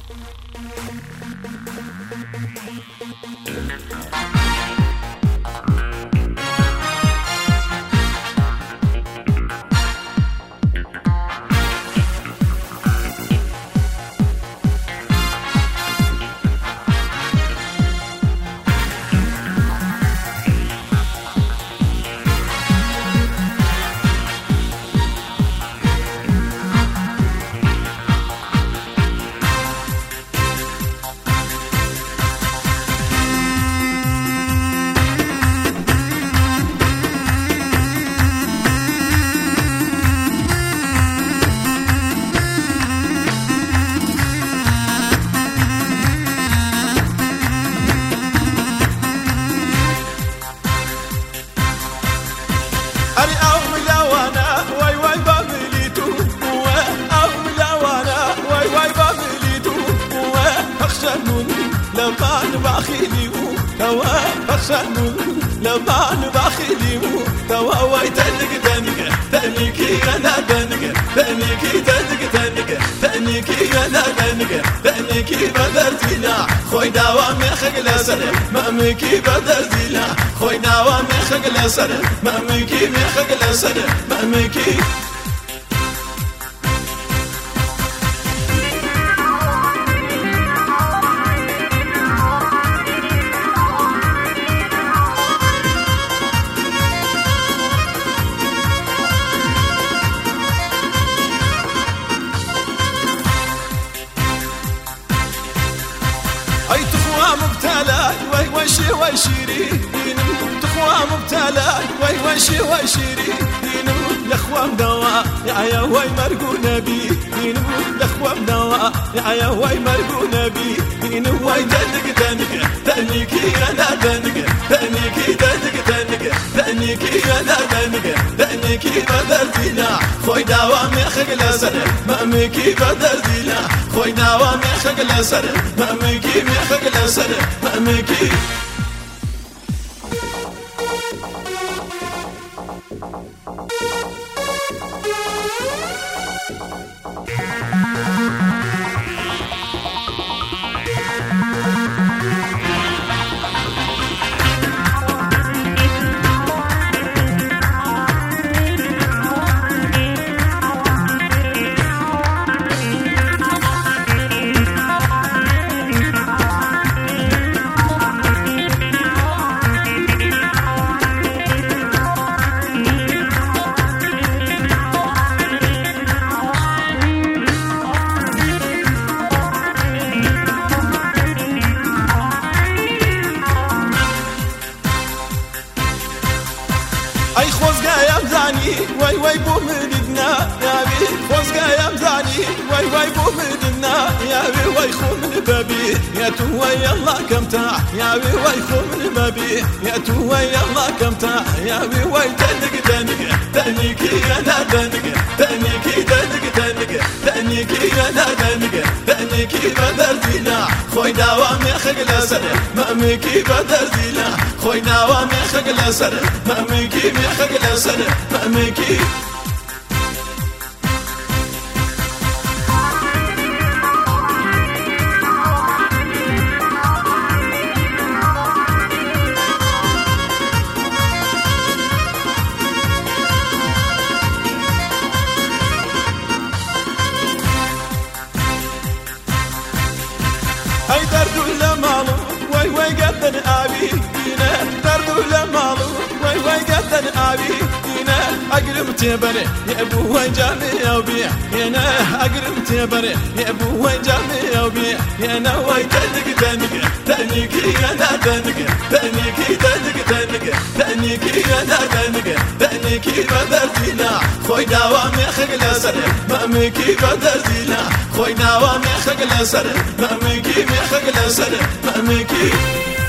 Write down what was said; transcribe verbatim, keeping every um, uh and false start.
أري أو ملاوانا واي واي بابليتو أو ملاوانا واي واي بابليتو أخشنوني لما نباخيليو توا أخشنوني لما نباخيليو توا واي تنك تنك تنكي أنا تنك تنكي تنك تنك تنكي أنا تنك تنكي بدر زينا خوي داوام خجل سنة مأمكي بدر زينا خوي داوام خجل سنة مأمكي خجل سنة مأمكي أي تخوى مبتلى وي وشي وشيري تخوى مبتلى وي وشي وشيري يا خوام دواء يا يا وي مرقونا بي يا خوام دواء يا يا وي مرقونا بي وي دنك دنك دنكي أنا دنك دنكي دنك دنك دنكي أنا دنك دنكي بدر زينا خوي داوام خجل سنة مأمكي بدر زينا خوي داوام خجل سنة مأمكي خجل سنة مأمكي أي خوزقا يا مزاني واي واي بو مددنا يا بي خوزقا يا مزاني واي واي بو مددنا يا بي واي خو من بابي يا تو يلا كم تاع يا بي واي خو من بابي يا تو يلا كم تاع يا بي واي تنك تنك تنكي أنا تنك تنكي تنك تنك تنكي أنا تنك تنكي بدر زينا خوي داوام خجل سنة مأمكي بدر زينا خوي داوام خجل سنة مأمكي خجل سنة مأمكي أي درد ولا مالو واي واي قدن أبي دينا درد ولا مالو واي واي قدن أبي دينا أقرب تبري يا أبو وين جامي وبيع يانا أقرب تبري يا أبو وين جامي وبيع يانا واي تنك تنك تنكي أنا تنك تنكي تنك تنك تنكي أنا تنك تنكي بدر زينا خوي داوام خجل سنة مأمكي بدر زينا خوي داوام خجل سنة مأمكي خجل سنة مأمكي